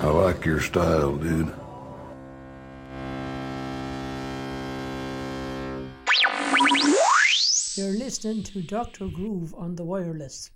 I like your style, dude. You're listening to Dr. Groove on the wireless.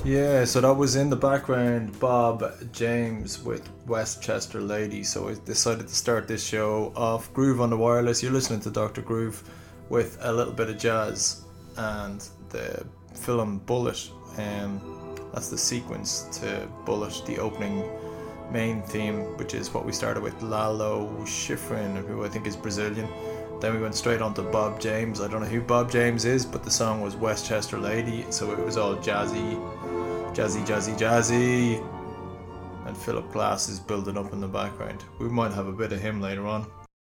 Yeah, so that was in the background, Bob James with Westchester Lady. So I decided to start this show off Groove on the Wireless. You're listening to Dr. Groove with a little bit of jazz and the film Bullet. That's the sequence to Bullet, the opening main theme, which is what we started with, Lalo Schifrin, who I think is Brazilian. Then we went straight on to Bob James. I don't know who Bob James is, but the song was Westchester Lady, so it was all jazzy. And Philip Glass is building up in the background. We might have a bit of him later on.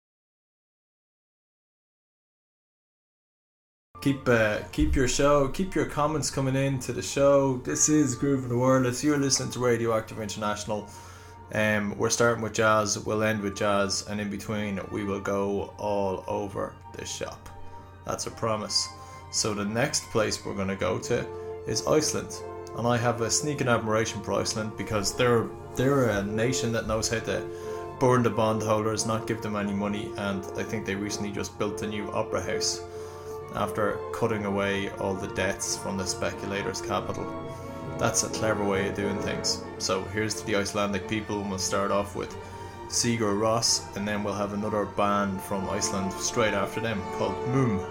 Keep your comments coming in to the show. This is Groove of the Wireless. You're listening to Radioactive International. We're starting with jazz, we'll end with jazz, and in between we will go all over the shop. That's a promise. So the next place we're going to go to is Iceland, and I have a sneaking admiration for Iceland because they're a nation that knows how to burn the bondholders, not give them any money, and I think they recently just built a new opera house after cutting away all the debts from the speculators' capital. That's a clever way of doing things. So here's to the Icelandic people, and we'll start off with Sigur Rós, and then we'll have another band from Iceland straight after them called Múm.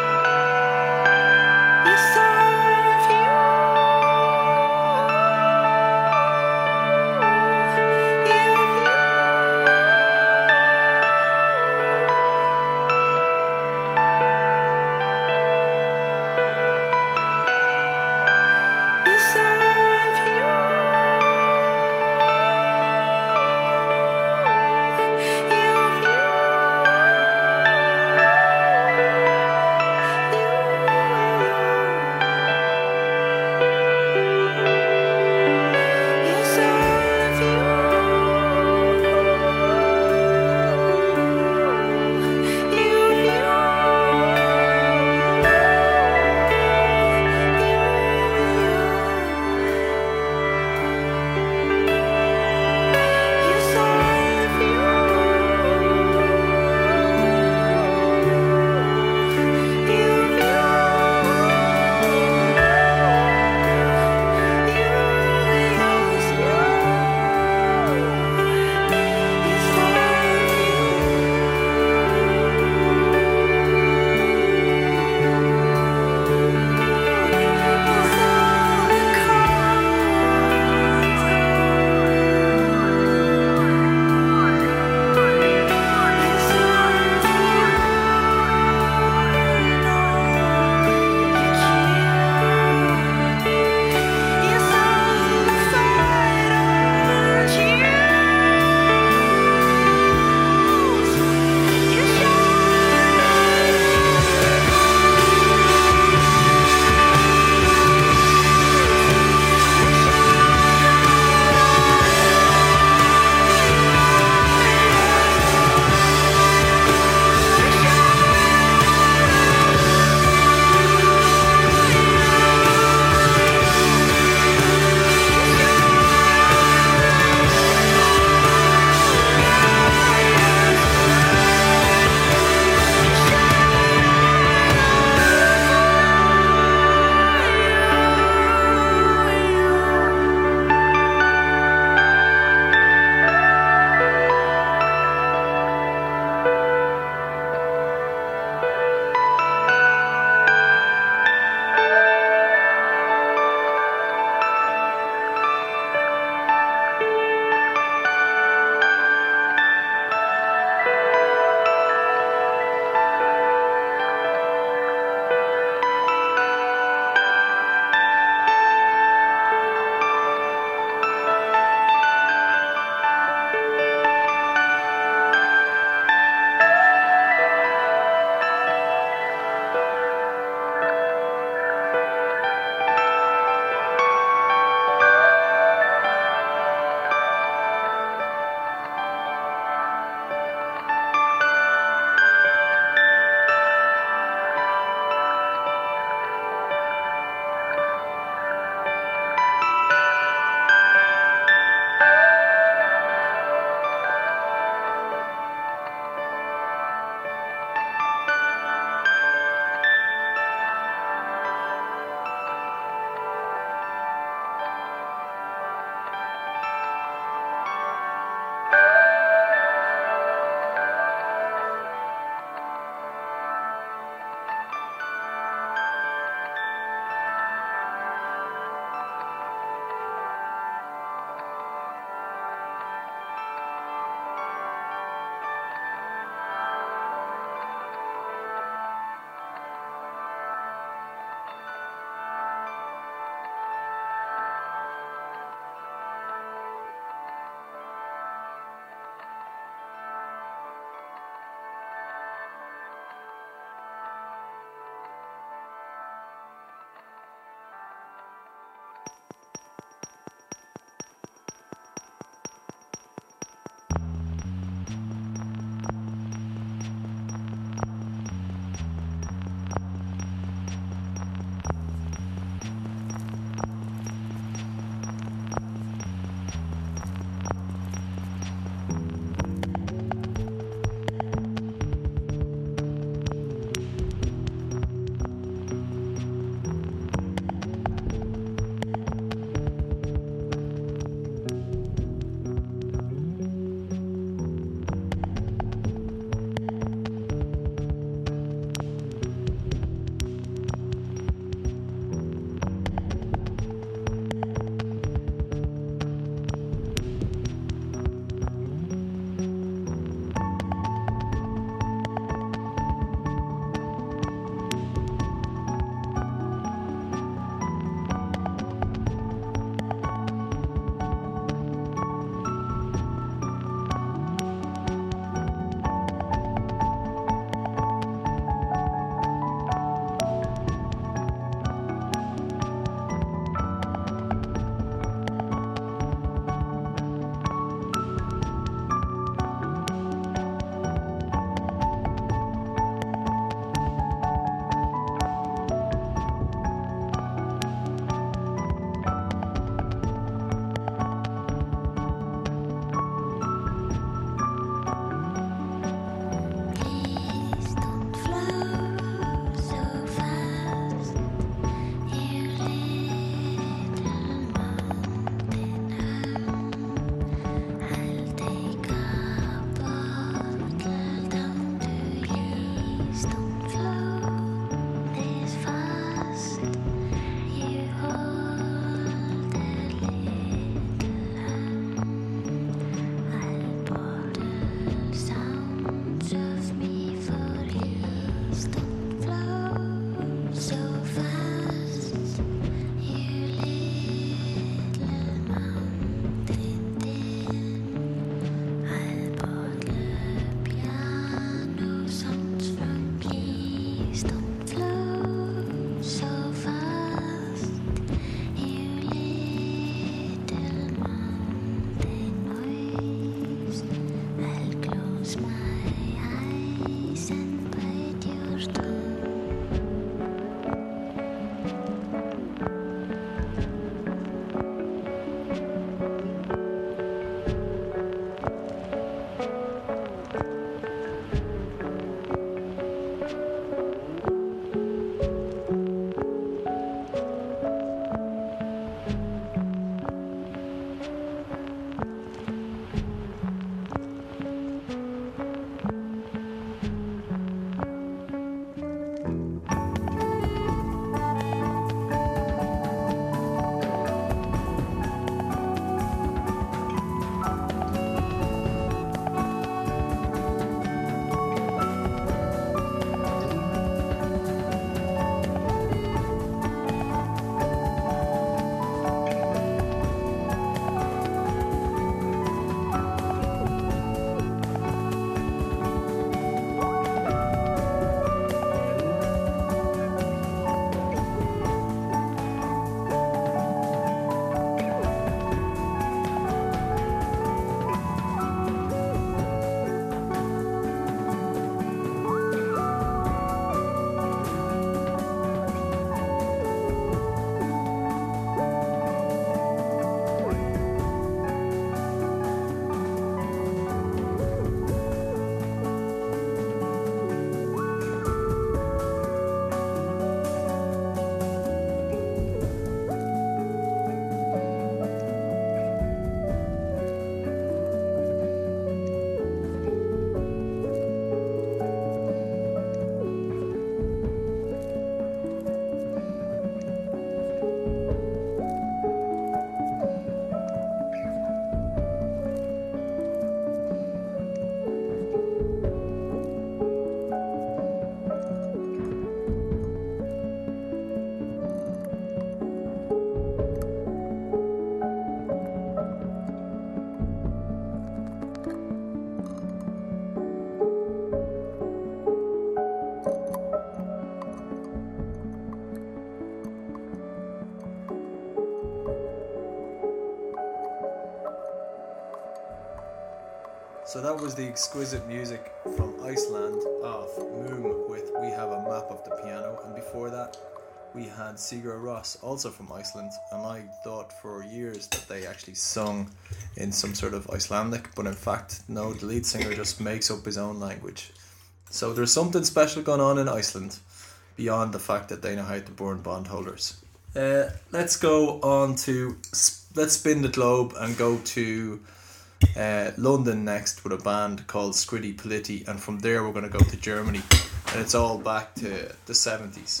So that was the exquisite music from Iceland of Moom with We Have a Map of the Piano, and before that we had Sigur Rós, also from Iceland, and I thought for years that they actually sung in some sort of Icelandic, but in fact no, the lead singer just makes up his own language. So there's something special going on in Iceland beyond the fact that they know how to burn bondholders. Let's go on to, let's spin the globe and go to London next with a band called Scritti Politti, and from there we're going to go to Germany, and it's all back to the 70s.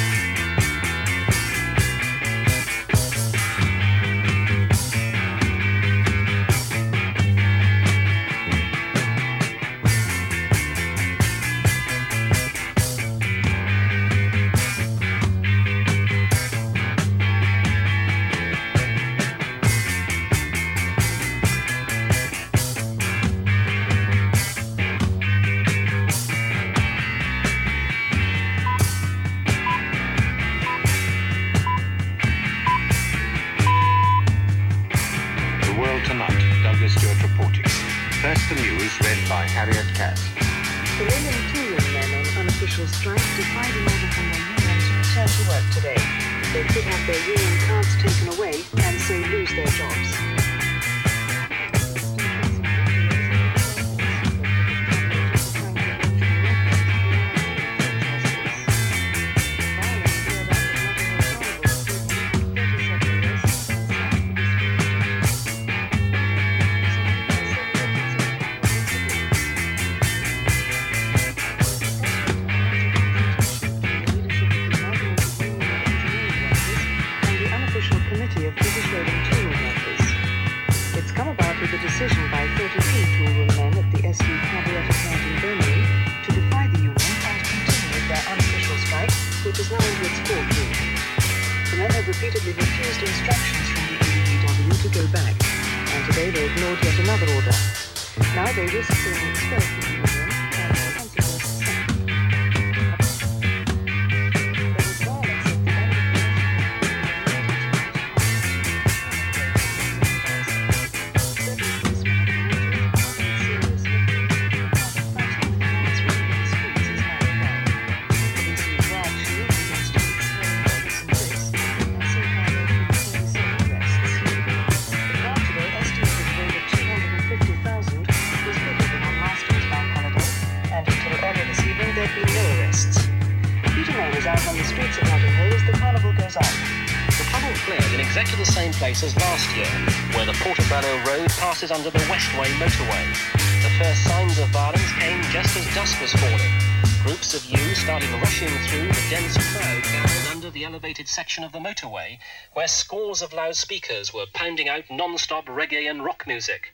As last year, where the Portobello Road passes under the Westway motorway. The first signs of violence came just as dusk was falling. Groups of youths started rushing through the dense crowd gathered under the elevated section of the motorway, where scores of loudspeakers were pounding out non-stop reggae and rock music.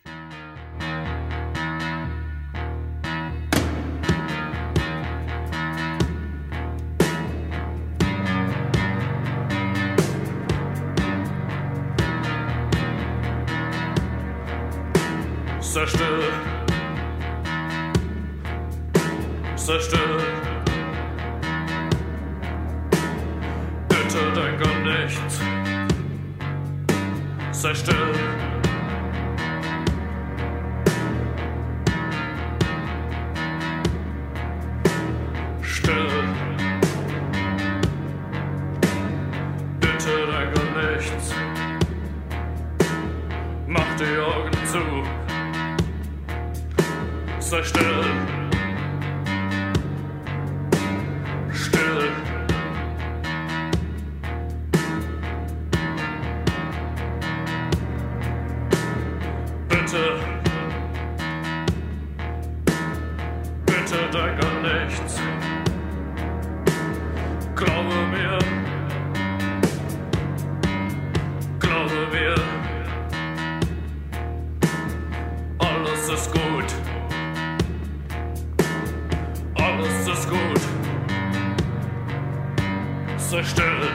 Sei still, sei still, bitte denk an nichts, sei still, still, bitte denk an nichts, mach die Augen zu. Sei still, still, bitte, bitte denk an nichts, glaube mir, alles ist gut. Alles ist gut. Sei still.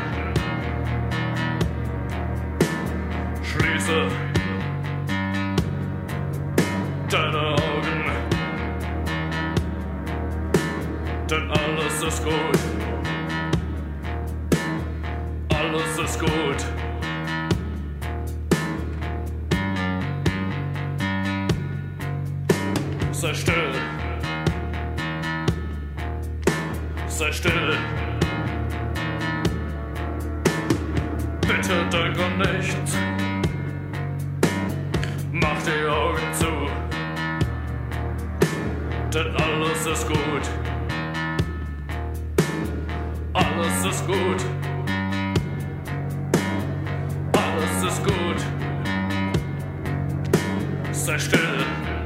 Schließe deine Augen, denn alles ist gut. Alles ist gut. sei still. Sei still. Bitte denk an nichts. Mach die Augen zu. Denn alles ist gut. Alles ist gut. Alles ist gut. Sei still.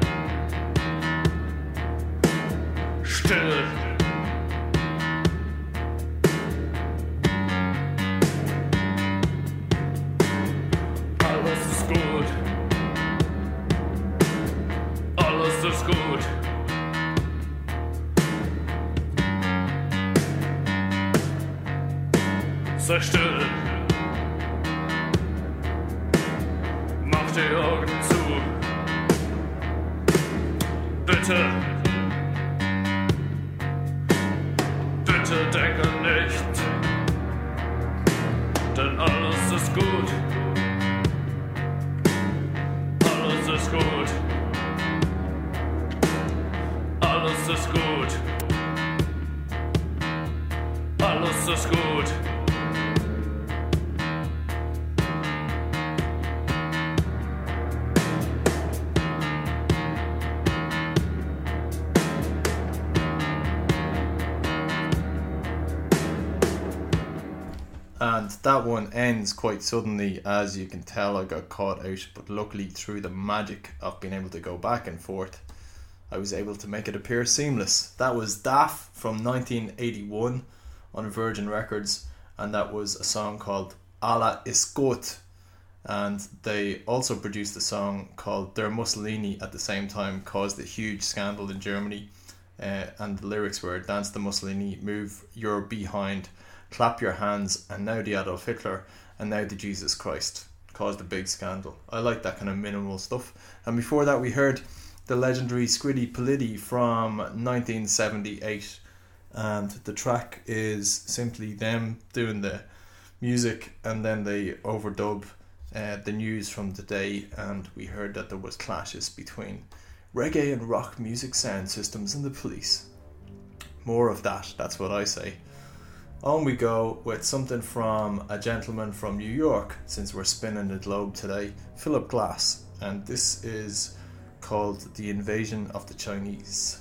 Still. Alles ist gut. Alles ist gut. Sei still. Mach die Augen zu. Bitte. Bitte denke nicht. Denn alles ist gut. Alles ist gut. Alles ist gut. Alles ist gut. And that one ends quite suddenly. As you can tell, I got caught out, but luckily through the magic of being able to go back and forth, I was able to make it appear seamless. That was Daft from 1981 on Virgin Records, and that was a song called Alla ist gut. And they also produced a song called Der Mussolini at the same time, caused a huge scandal in Germany, and the lyrics were "Dance the Mussolini, move your behind, clap your hands, and now the Adolf Hitler, and now the Jesus Christ." Caused a big scandal. I like that kind of minimal stuff. And before that we heard the legendary Scritti Politti from 1978, and the track is simply them doing the music and then they overdub the news from the day, and we heard that there was clashes between reggae and rock music sound systems and the police. More of that, that's what I say. On we go with something from a gentleman from New York, since we're spinning the globe today, Philip Glass, and this is called The Invasion of the Chinese.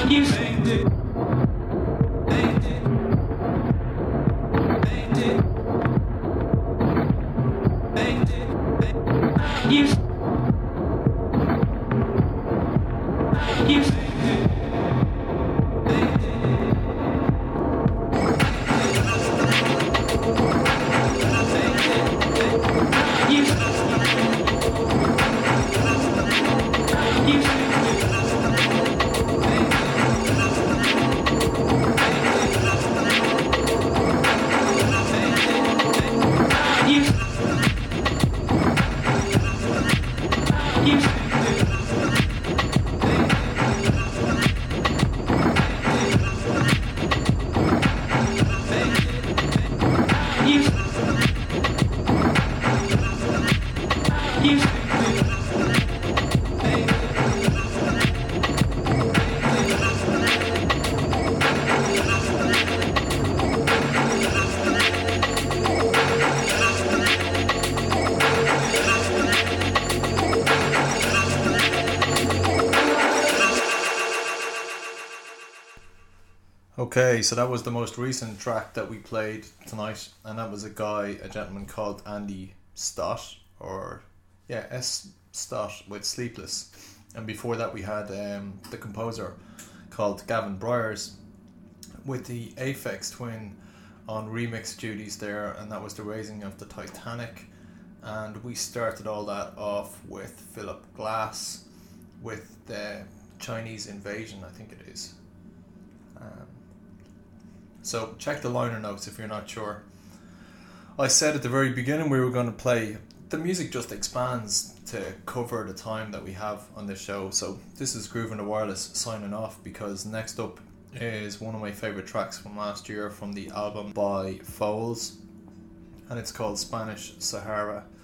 Okay, so that was the most recent track that we played tonight, and that was a gentleman called Andy Stott, S. Stott with Sleepless. And before that we had the composer called Gavin Bryars with the Aphex Twin on remix duties there, and that was the Raising of the Titanic. And we started all that off with Philip Glass with the Chinese Invasion, I think it is. So check the liner notes if you're not sure. I said at the very beginning we were going to play. The music just expands to cover the time that we have on this show. So this is Groove on the Wireless signing off, because next up is one of my favourite tracks from last year from the album by Foals, and it's called Spanish Sahara.